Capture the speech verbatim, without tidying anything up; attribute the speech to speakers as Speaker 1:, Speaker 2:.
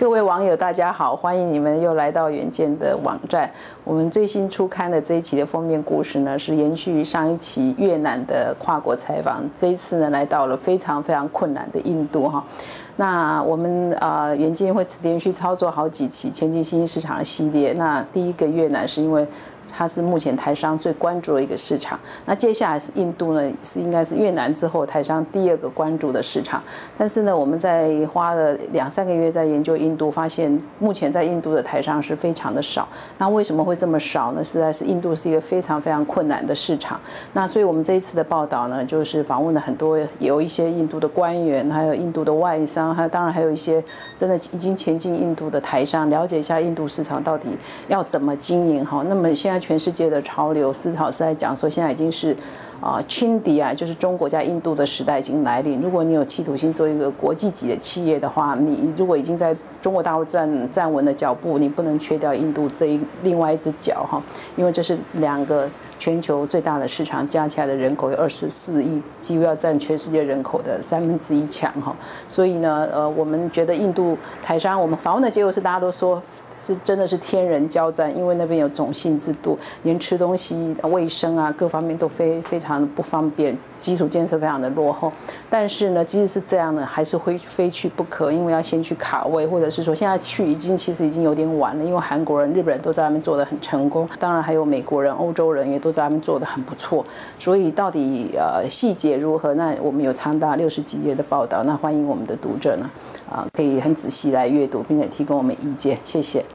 Speaker 1: 各位网友，大家好，欢迎你们又来到远见的网站。我们最新出刊的这一期的封面故事呢，是延续上一期越南的跨国采访，这一次呢来到了非常非常困难的印度哈。那我们啊远见会连续操作好几期前进新兴市场的系列。那第一个越南是因为它是目前台商最关注的一个市场，那接下来是印度呢，是应该是越南之后台商第二个关注的市场。但是呢，我们在花了两三个月在研究印度，发现目前在印度的台商是非常的少。那为什么会这么少呢？实在是印度是一个非常非常困难的市场。那所以我们这一次的报道呢，就是访问了很多有一些印度的官员，还有印度的外商，还有当然还有一些真的已经前进印度的台商，了解一下印度市场到底要怎么经营哈。那么现在全世界的潮流，思考是在讲说，现在已经是啊，轻敌啊，就是中国加印度的时代已经来临。如果你有企图心做一个国际级的企业的话，你如果已经在中国大陆站站稳了脚步，你不能缺掉印度这一另外一只脚哈，因为这是两个全球最大的市场，加起来的人口有二十四亿，几乎要占全世界人口的三分之一强哈。所以呢，呃，我们觉得印度台商，我们访问的结果是大家都说是真的是天人交战，因为那边有种姓制度，连吃东西、卫生啊各方面都非非常的不方便，基础建设非常的落后。但是呢，即使是这样呢，还是会非去不可，因为要先去卡位，或者是说现在去已经其实已经有点晚了，因为韩国人、日本人都在那边做得很成功，当然还有美国人、欧洲人也都在那边做得很不错。所以到底呃细节如何？那我们有长达六十几页的报道，那欢迎我们的读者呢啊、呃、可以很仔细来阅读，并且提供我们意见，谢谢。